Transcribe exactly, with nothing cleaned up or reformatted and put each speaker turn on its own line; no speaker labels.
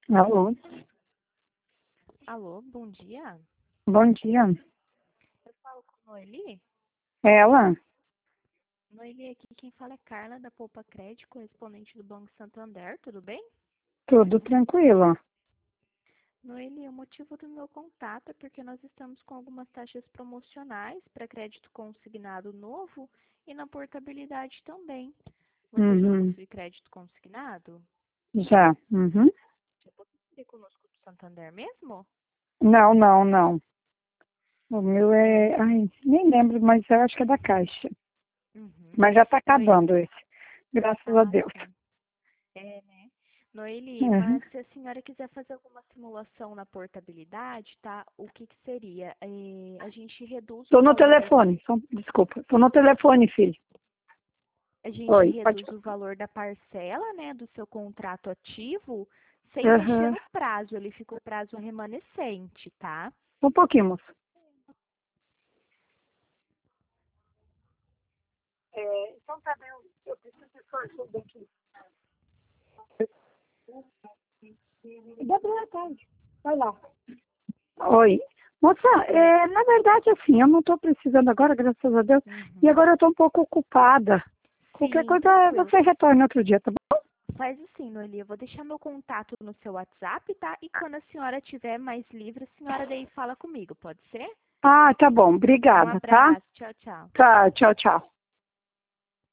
Alô,
Alô, bom dia.
bom dia.
Eu falo com Noeli.
Ela?
Noeli, aqui quem fala é Carla, da Poupa Crédito, correspondente do Banco Santander, tudo bem?
Tudo tranquilo.
Noeli, o motivo do meu contato é porque nós estamos com algumas taxas promocionais para crédito consignado novo e na portabilidade também. Você já
Uhum.
possui crédito consignado?
Já. Uhum.
Já possui conosco do Santander mesmo?
Não, não, não. O meu
É.
é. Ai, nem lembro, mas eu acho que é da Caixa.
Uhum.
Mas já está
Noeli,
acabando esse. Graças a
ah,
Deus.
sim. É, né? Noeli,
Uhum.
mas se a senhora quiser fazer alguma simulação na portabilidade, tá? O que que seria? É, a gente reduz o
Tô no
valor da,
telefone. Só- Desculpa. Tô no telefone, filho.
a gente
Oi, pode.
reduz o valor da parcela, né, do seu contrato ativo, sem mexer
Uhum.
no prazo, ele fica o prazo remanescente, tá?
Um pouquinho, moço. É, então tá bem. Eu preciso de sua ajuda aqui. Dá pra tarde. Vai lá. Oi. Moça,
Oi.
é, na verdade, assim, eu não estou precisando agora, graças a Deus, e
Uhum.
agora eu estou um pouco ocupada. Qualquer
Sim,
coisa,
tranquilo.
você retorna outro dia, tá bom?
Faz assim, Noeli, eu vou deixar meu contato no seu WhatsApp, tá? E quando a senhora estiver mais livre, a senhora daí fala comigo, pode ser?
Ah, tá bom,
Um
obrigada, tá?
abraço, tchau, tchau.
Tá, tchau, tchau.